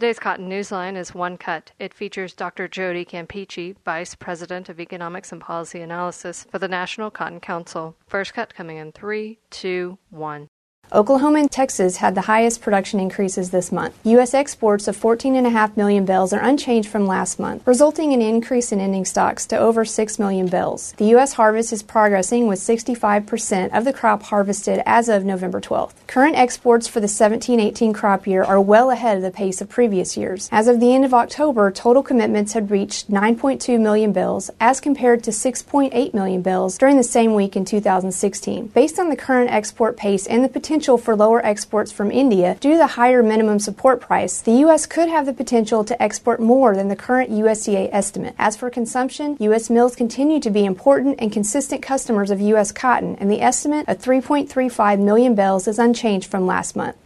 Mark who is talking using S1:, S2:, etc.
S1: Today's Cotton Newsline is One Cut. It features Dr. Jody Campeacci, Vice President of Economics and Policy Analysis for the National Cotton Council. First cut coming in 3, 2, 1.
S2: Oklahoma and Texas had the highest production increases this month. U.S. exports of 14.5 million bales are unchanged from last month, resulting in an increase in ending stocks to over 6 million bales. The U.S. harvest is progressing with 65% of the crop harvested as of November 12th. Current exports for the 17-18 crop year are well ahead of the pace of previous years. As of the end of October, total commitments had reached 9.2 million bales as compared to 6.8 million bales during the same week in 2016. Based on the current export pace and the potential for lower exports from India due to the higher minimum support price, the U.S. could have the potential to export more than the current USDA estimate. As for consumption, U.S. mills continue to be important and consistent customers of U.S. cotton, and the estimate of 3.35 million bales is unchanged from last month.